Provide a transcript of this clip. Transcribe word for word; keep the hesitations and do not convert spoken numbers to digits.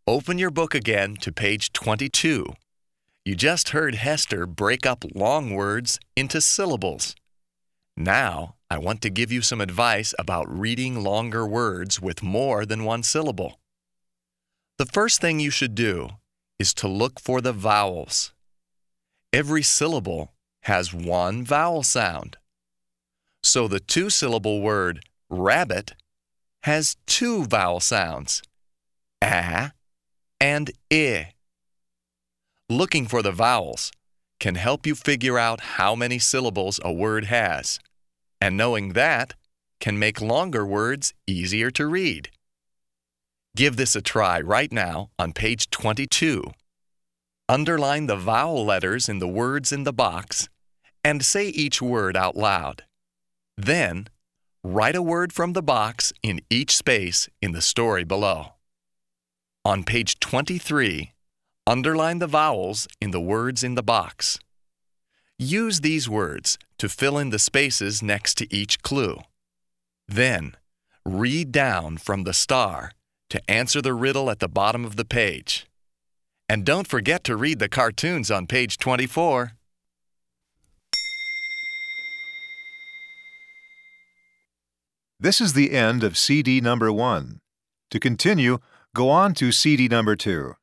Open your book again to page twenty-two. You just heard Hester break up long words into syllables. Now, I want to give you some advice about reading longer words with more than one syllable. The first thing you should do is to look for the vowels. Every syllable has one vowel sound. So the two-syllable word rabbit has two vowel sounds, a and I. Looking for the vowels can help you figure out how many syllables a word has, and knowing that can make longer words easier to read. Give this a try right now on page twenty-two. Underline the vowel letters in the words in the box and say each word out loud. Then, write a word from the box in each space in the story below. On page twenty-three, underline the vowels in the words in the box. Use these words to fill in the spaces next to each clue. Then, read down from the star to answer the riddle at the bottom of the page. And don't forget to read the cartoons on page twenty-four. This is the end of C D number one. To continue, go on to C D number two.